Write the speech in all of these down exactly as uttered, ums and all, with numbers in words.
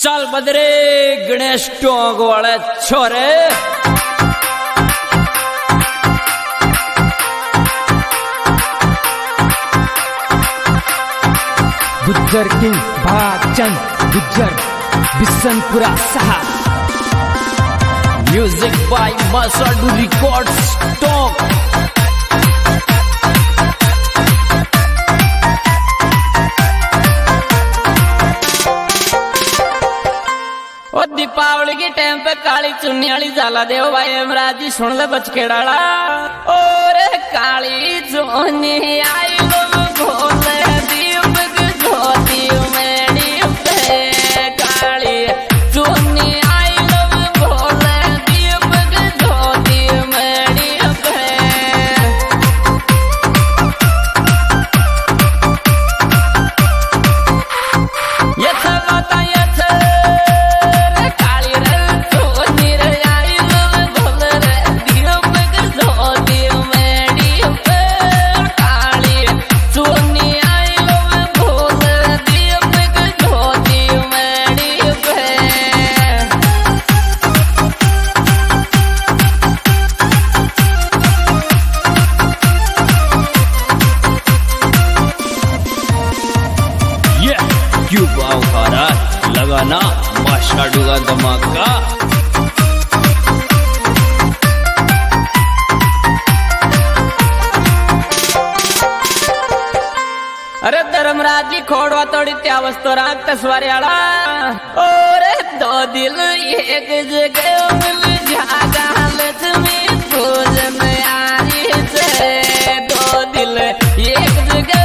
चल बदरे गणेश टोंग वाले छोरे गुज्जर किंग भागचंद गुज्जर बिशनपुरा साहब music by Masadu records talk Deepawali के टाइम पे काली चुन्नी वाली जाला देव भाई अमराज जी सुन ले बचखेड़ा और काली चुन्नी आई भोले दीपक ज्योति मेरी पे काली चुन्नी आई भोले दीपक ज्योति मेरी पे ये सब बताइए लगाना मसाडू का धमाका। अरे धर्मराज जी खोड़वा तोड़ी त्या वस्तु राग तस्वारी आड़ा और दो दिल एक जगह मिल जागा लक्ष्मी पूजन आरी से दो दिल एक जगह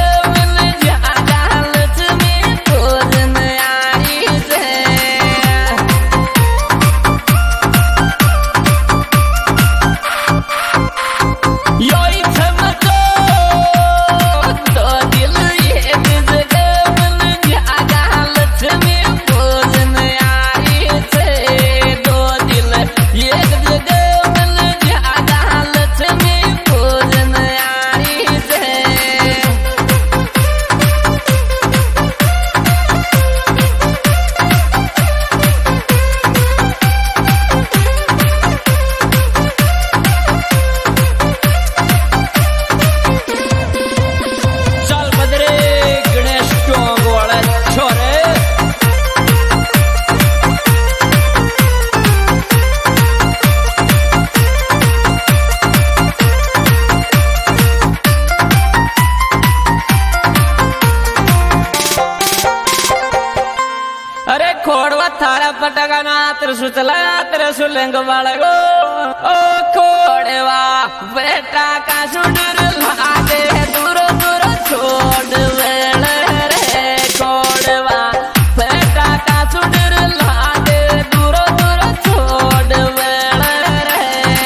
खोड़वा थारा पटका ना त्रिशुचला त्रिशुलिंग बाळगो ओ खोड़वा बेटा का सुडर लागे दूर दूर छोड़ वेल रे खोड़वा बेटा का सुडर लागे दूर दूर छोड़ वेल रे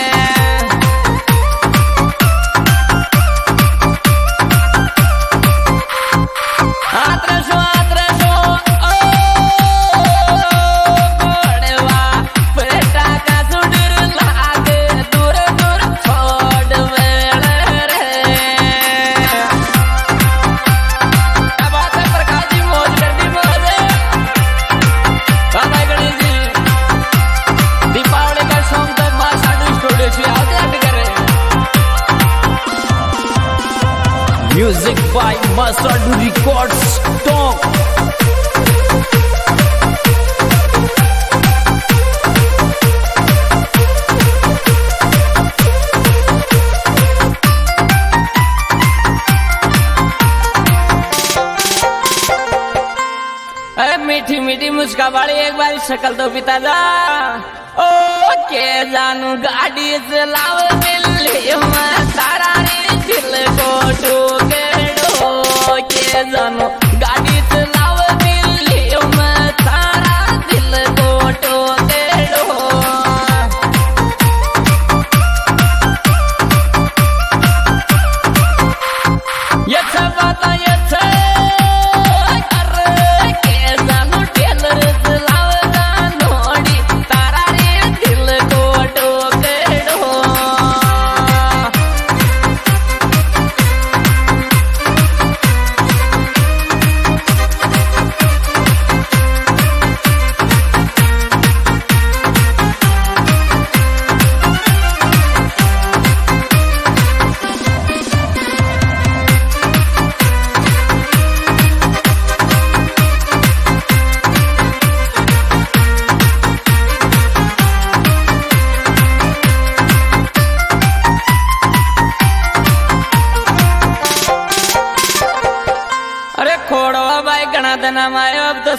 आत्रशो आत्रशो music by Masadu records talk. अरे मीठी मीठी मुस्का वाली एक बार शक्ल तो पिता जा ओ के जानू गाड़ी से लाव दिल्ली में तारा रे दिल को ठोके डो के जानू गाड़ी से लाव दिल्ली में तारा दिल को ठोके डो ये सब बात ये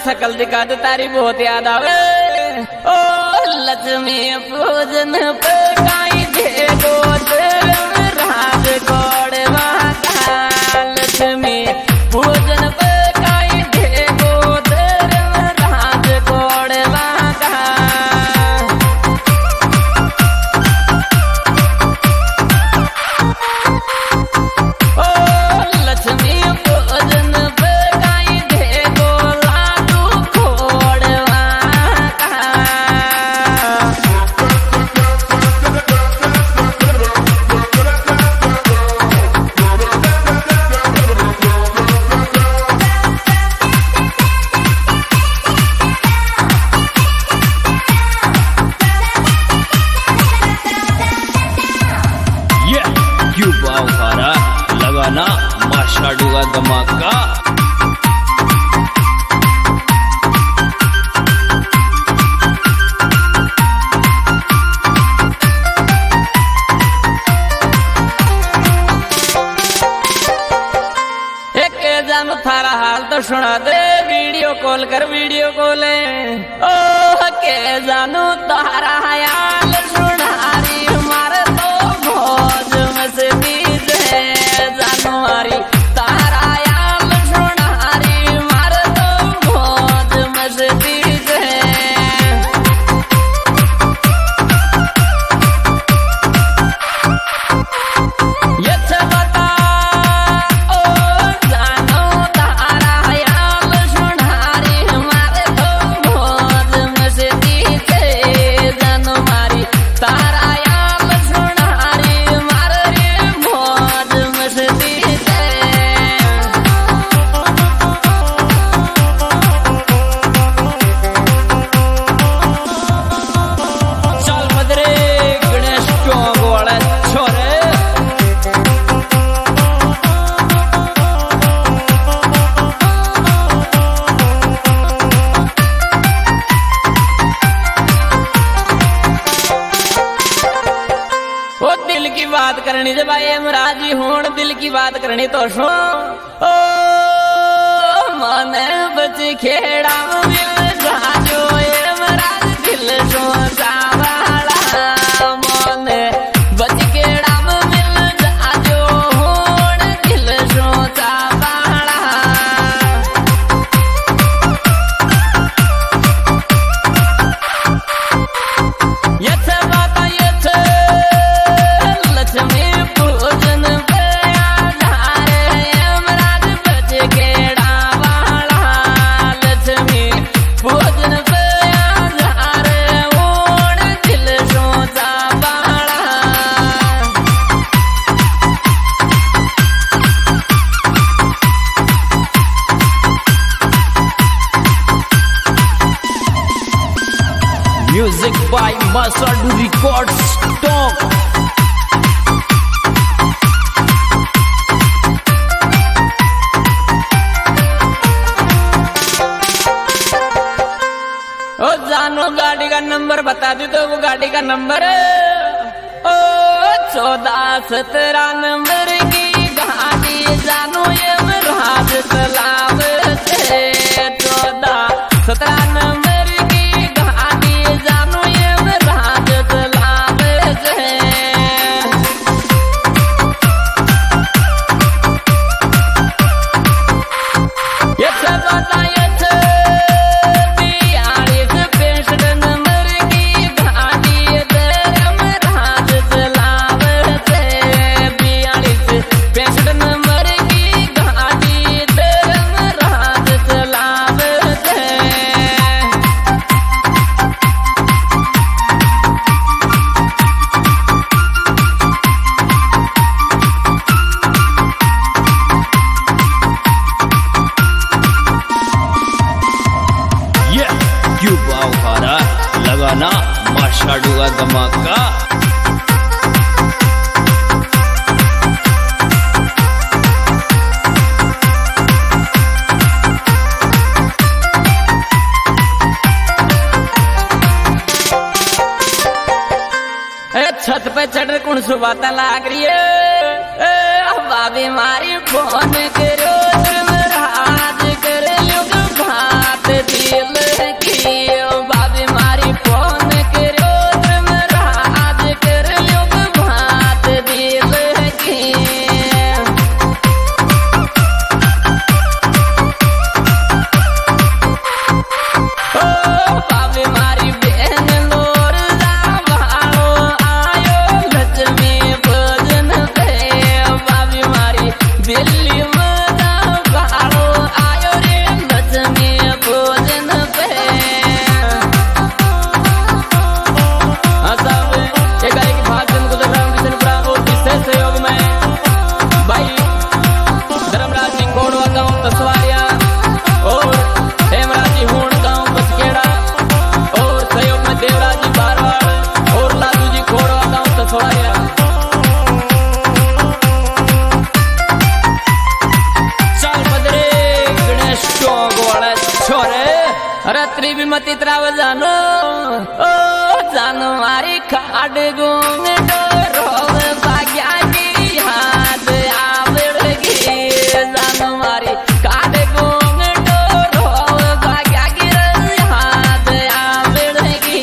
शकल दिखा दे तारी बहुत याद आवे। ओ लक्ष्मी पूजन पे काई दे दो राज कोड़वा का। लक्ष्मी पूजन पे काई दे दो राज कोड़वा का। ओ लक्ष्मी पूजन पे काई दे दो लाडू कोड़वा का। ये क्यों भाव खारा लगाना माशाडू का धमाका। एक जानो थारा हाल तो सुना दे वीडियो कॉल कर वीडियो कॉल। ओ के जानो तारा हाल सुनारी मारे तो भोज में से बीज है। जानो मारी तारा हाल सुनारी मारे तो भोज में से बीज है। ये बता ओ जानो तारा हाल सुनारी मारे तो भोज में से बीज है। जानो मारी तारा हाल सुनारी मारे भोज में से बीज है। चल मदरे गणेश चौक वाला छोरे। ओ दिल की बात करनी जब आए राजी होण दिल की बात करनी तो सो ओ मन बच खेड़ा मिल जाजो ए मराज दिल सो सावाला। मन बच खेड़ा मिल जाजो होण दिल सो सावाला। यथ बाता यथ लक्ष्मी पूजन पे आधार यमराज बच गेड़ा वाला। लक्ष्मी पूजन पे आधार ओण दिल सोचा वाला। Music by Mashadu records top. ओ जानो गाड़ी का नंबर बता दी तो वो गाड़ी का नंबर ओ चौदह सत्रह नंबर की गाड़ी जानो ये राज तालाब से। चौदह सत्रह नंबर की गाड़ी जानो ये राज तालाब से। ये सब बता ये क्यों भाव खारा लगाना माशाडू का धमाका। छत पे चढ़ कुण सुबाता लाग रही है। बाबी मारी फोन करो तुम राज कर लो भात दी मित्रा जानो ओ जानो मारी खाड़ गुंग डोरो भाग्या की याद आवेगी जानो मारी खाड़ गुंग डोरो भाग्या की याद आवेगी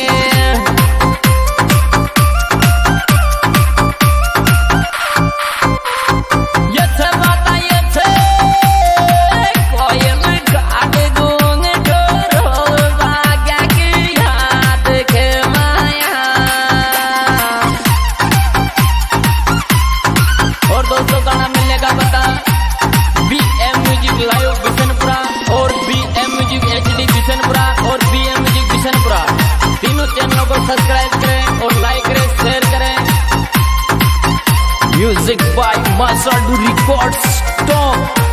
सब्सक्राइब करें और लाइक करें, शेयर करें। Music by master records top.